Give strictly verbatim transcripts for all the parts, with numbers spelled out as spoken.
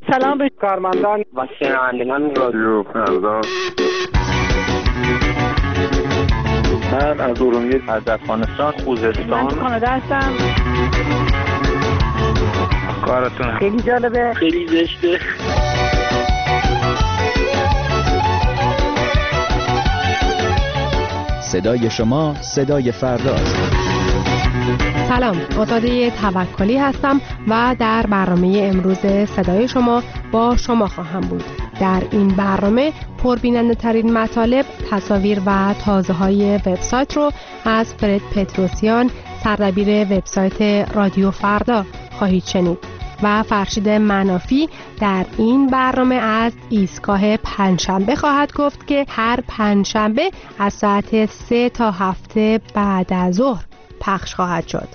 سلام به کارمندان و شنوندگان رادیو فردا. من از ارومیه، از افغانستان، خوزستان. من کانادا هستم. کارتون خیلی جالبه، خیلی زشته. صدای شما صدای فرداست. سلام، آزاده توکلی هستم و در برنامه امروز صدای شما با شما خواهم بود. در این برنامه پربیننده ترین مطالب، تصاویر و تازه های وبسایت رو از فرد پتروسیان، سردبیر وبسایت رادیو فردا خواهید شنید و فرشید منافی در این برنامه از ایستگاه پنجشنبه خواهد گفت که هر پنجشنبه از ساعت سه تا هفت بعد از ظهر پخش خواهد شد.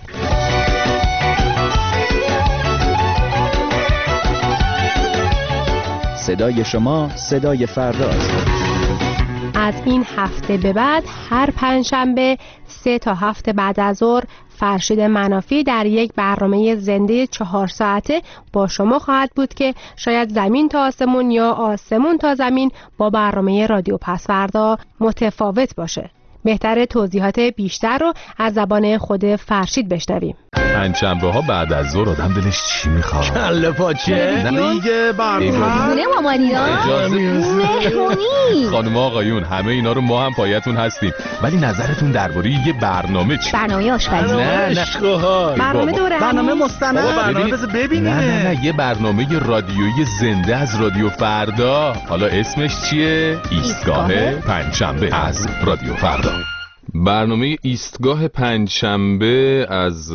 صدای شما صدای فرداست. از این هفته به بعد هر پنجشنبه سه تا هفت بعد از ظهر فرشید منافی در یک برنامه زنده چهار ساعته با شما خواهد بود که شاید زمین تا آسمون یا آسمون تا زمین با برنامه رادیو پسوردا متفاوت باشه. بهتره توضیحات بیشتر رو از زبان خود فرشید بشنویم. پنجشنبه ها بعد از ظهر آدم دلش چی میخواد؟ کله پاچه دیگه برنامه خونه مامانی‌ها مهمونی. خانم آقایون همه اینا رو ما هم پایتون هستیم، ولی نظرتون درباره یه برنامه چی؟ برنامه آشپزی. نه نه برنامه دوره برنامه مستند. برنامه بذار ببینیم. نه نه نه یه برنامه رادیویی زنده از رادیو فردا. حالا اسمش چیه؟ ایستگاه پنجشنبه از رادیو فردا. برنامه ایستگاه پنجشنبه از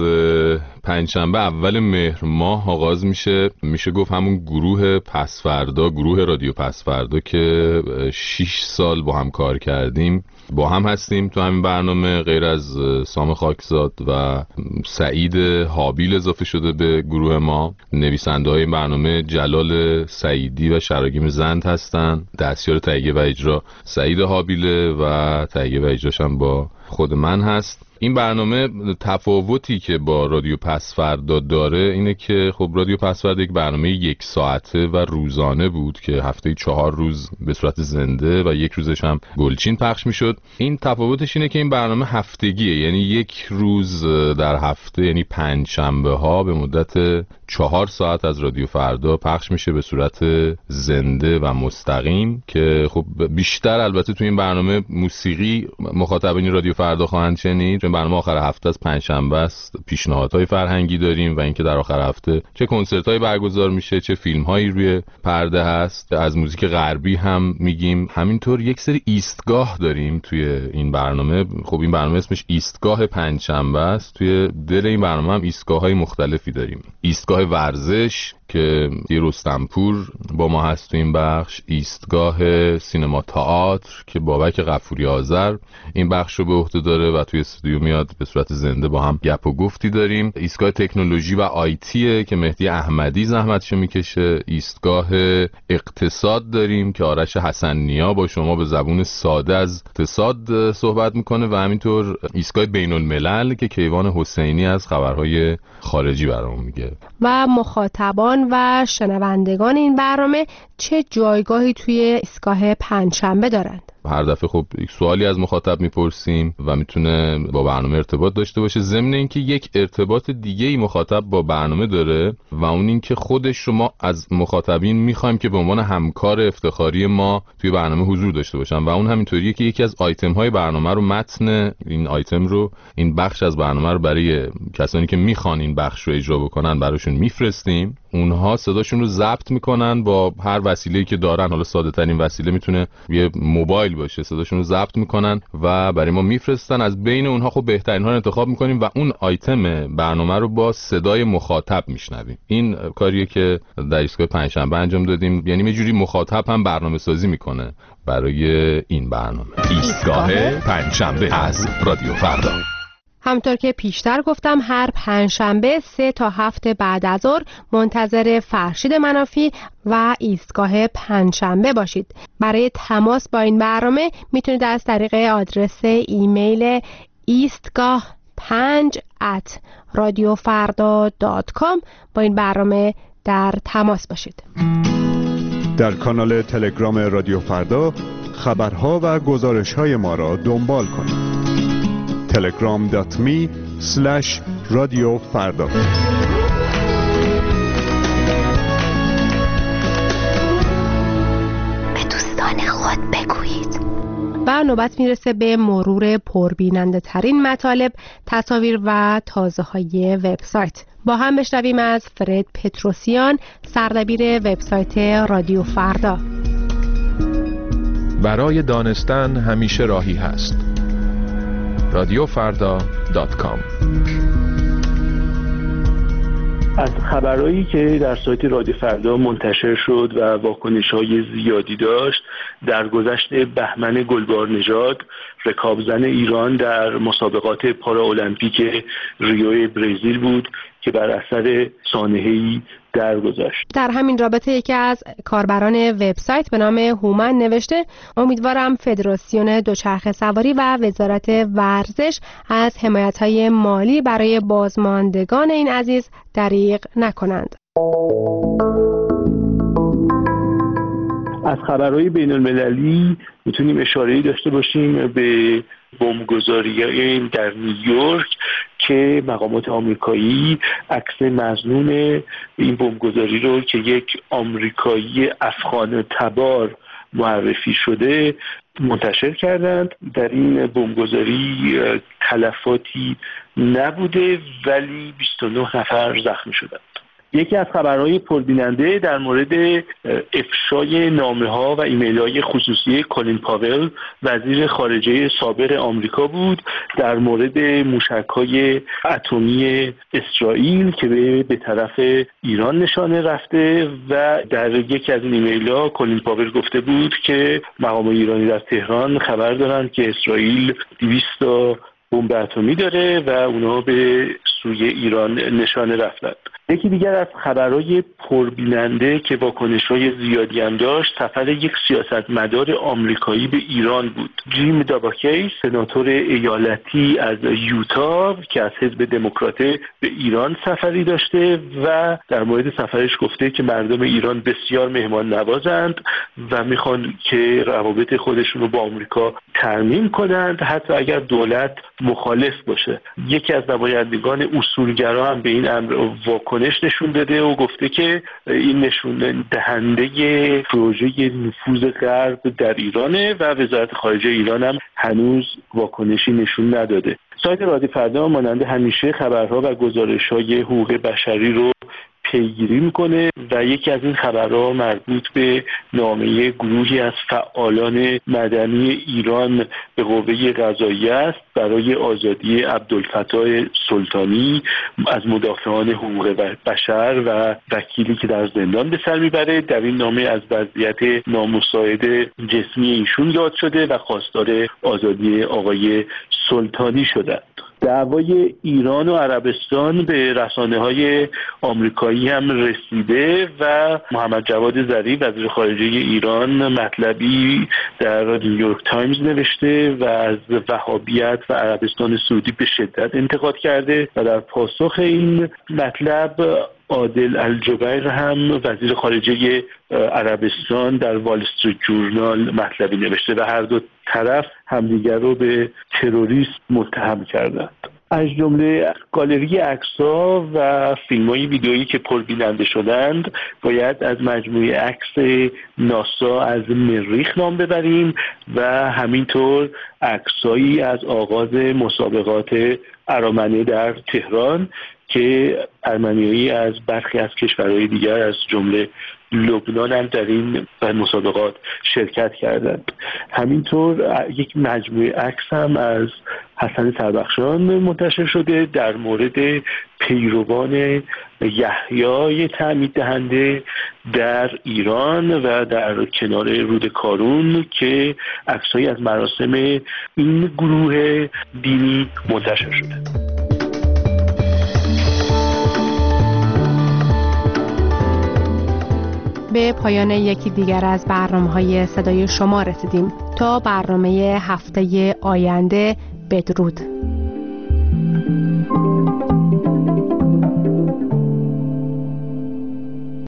پنجشنبه اول مهر ماه آغاز میشه. میشه گفت همون گروه پسوردا، گروه رادیو پسوردا که شش سال با هم کار کردیم با هم هستیم تو همین برنامه. غیر از سام خاکزاد و سعید حابیل اضافه شده به گروه ما. نویسنده های این برنامه جلال سعیدی و شراگیم زند هستن. دستیار تهیه و اجرا سعید حابیله و تهیه و اجراش هم با خود من هست. این برنامه تفاوتی که با رادیو پسوردا داره اینه که خب رادیو پسوردا یک برنامه یک ساعته و روزانه بود که هفته چهار روز به صورت زنده و یک روزش هم گلچین پخش میشد. این تفاوتش اینه که این برنامه هفتگیه، یعنی یک روز در هفته، یعنی پنج شنبه ها به مدت چهار ساعت از رادیو فردا پخش میشه به صورت زنده و مستقیم که خب بیشتر البته تو این برنامه موسیقی مخاطبین رادیو فردا خواهند شنید. چون برنامه آخر هفته از پنجشنبه است، پیشنهادهای فرهنگی داریم و اینکه در آخر هفته چه کنسرت‌هایی برگزار میشه، چه فیلم‌هایی روی پرده هست. از موزیک غربی هم میگیم. همینطور یک سری ایستگاه داریم توی این برنامه. خب این برنامه اسمش ایستگاه پنجشنبه است. توی دل این برنامه هم ایستگاه‌های مختلفی داریم. ایستگاه ورزش که دی رستمپور با ما هست تو این بخش، ایستگاه سینما تئاتر که بابک غفوری آذر این بخش رو به عهده داره و توی استودیو میاد به صورت زنده با هم گپ و گفتی داریم. ایستگاه تکنولوژی و آیتی که مهدی احمدی زحمتشو میکشه. ایستگاه اقتصاد داریم که آرش حسن نیا با شما به زبون ساده از اقتصاد صحبت میکنه و همینطور ایستگاه بین الملل که کیوان حسینی از خبرهای خارجی برامون میگه. و مخاطبان و شنوندگان این برنامه چه جایگاهی توی ایستگاه پنجشنبه دارند؟ هر دفعه خب یک سوالی از مخاطب میپرسیم و میتونه با برنامه ارتباط داشته باشه. ضمن اینکه یک ارتباط دیگه ای مخاطب با برنامه داره و اون این که خودش رو ما از مخاطبین میخوایم که به عنوان همکار افتخاری ما توی برنامه حضور داشته باشن و اون همینطوریه که یکی از آیتم های برنامه رو، متن این آیتم رو، این بخش از برنامه رو برای کسانی که میخوان این بخش رو اجرا بکنن براشون میفرستیم. اونها صداشون رو ضبط میکنن با هر وسیله‌ای که دارن. حالا ساده ترین وسیله میتونه یه موبایل باشه. صداشون رو ضبط میکنن و برای ما میفرستن. از بین اونها خب بهترین ها رو انتخاب میکنیم و اون آیتم برنامه رو با صدای مخاطب میشنویم. این کاریه که در ایستگاه پنجشنبه انجام دادیم. یعنی یه جوری مخاطب هم برنامه سازی میکنه برای این برنامه. ایستگاه پنجشنبه از رادیو فردا. همطور که پیشتر گفتم هر پنجشنبه سه تا هفت بعد از ظهر منتظر فرشید منافی و ایستگاه پنجشنبه باشید. برای تماس با این برنامه میتونید از طریق آدرس ایمیل ایستگاه پنج ات رادیو فردا دات کام با این برنامه در تماس باشید. در کانال تلگرام رادیو فردا خبرها و گزارش‌های ما را دنبال کنید. تلگرام دات می اسلش رادیو فردا. به دوستان خود بگویید. و نوبت میرسه به مرور پربیننده ترین مطالب، تصاویر و تازه های وبسایت. با هم بشنویم از فرد پتروسیان، سردبیر وبسایت رادیو فردا. برای دانستن همیشه راهی هست. رادیو فردا دات کام. از خبرهایی که در سایت رادیو فردا منتشر شد و واکنش‌های زیادی داشت، در گذشت بهمن گلبارنژاد، رکابزن ایران در مسابقات پاراالمپیک ریو برزیل بود که بر اثر سانحه‌ای درگذشت. در همین رابطه یکی از کاربران وبسایت به نام هومن نوشته: امیدوارم فدراسیون دوچرخه سواری و وزارت ورزش از حمایت‌های مالی برای بازماندگان این عزیز دریغ نکنند. از خبرهای بین المللی میتونیم اشاره‌ای داشته باشیم به بمبگذاری در نیویورک که مقامات آمریکایی عکس مظنون این بمبگذاری رو که یک آمریکایی افغان تبار معرفی شده منتشر کردند. در این بمبگذاری تلفاتی نبوده ولی بیست و نه نفر زخمی شدند. یکی از خبرهای پربیننده در مورد افشای نامه‌ها و ایمیل‌های خصوصی کلین پاول، وزیر خارجه سابق آمریکا بود، در مورد موشک‌های اتمی اسرائیل که به طرف ایران نشانه رفته و در یکی از این ایمیل‌ها کلین پاول گفته بود که مقامات ایرانی در تهران خبر دارند که اسرائیل دویست تا بمب اتمی داره و اونها به سوی ایران نشانه رفتند. یکی دیگر از خبرهای پربیننده که واکنش‌های زیادی هم داشت، سفر یک سیاستمدار آمریکایی به ایران بود. جیم داباکی، سناتور ایالتی از یوتا که از حزب دموکراته به ایران سفری داشته و در مورد سفرش گفته که مردم ایران بسیار مهمان نوازند و میخوان که روابط خودشون رو با آمریکا ترمیم کنند حتی اگر دولت مخالف باشه. یکی از نمایندگان اصولگرا هم به این امر واکنش نشون داده و گفته که این نشون دهنده پروژه نفوذ غرب در ایرانه و وزارت خارجه ایران هم هنوز واکنشی نشون نداده. سایت رادیو فردا مانند همیشه خبرها و گزارش‌های حقوق بشری رو پیگیری میکنه و یکی از این خبرها مربوط به نامه گروهی از فعالان مدنی ایران به قوه قضاییه است برای آزادی عبدالفتاح سلطانی از مدافعان حقوق بشر و وکیلی که در زندان به سر میبره. در این نامه از وضعیت نامساعد جسمی ایشون یاد شده و خواستار آزادی آقای سلطانی شده. دعوای ایران و عربستان به رسانه‌های آمریکایی هم رسیده و محمد جواد ظریف وزیر خارجه ایران مطلبی در نیویورک تایمز نوشته و از وهابیت و عربستان سعودی به شدت انتقاد کرده و در پاسخ این مطلب عادل الجبیر هم وزیر خارجه عربستان در وال استریت جورنال مطلبی نوشته و هر دو طرف همدیگر رو به تروریسم متهم کردند. از جمله گالری عکس‌ها و فیلم‌های ویدئویی که پربیننده شدند باید از مجموعه عکس ناسا از مریخ نام ببریم و همینطور عکسایی از آغاز مسابقات ارامنه در تهران که ارمنیایی از برخی از کشورهای دیگر از جمله لبنان هم در این مسابقات شرکت کردند. همینطور یک مجموعه عکس هم از حسن سربخشان منتشر شده در مورد پیروان یحیی تعمید دهنده در ایران و در کنار رود کارون که عکسایی از مراسم این گروه دینی منتشر شده. به پایان یکی دیگر از برنامه‌های صدای شما رسیدیم. تا برنامه هفته آینده بدرود.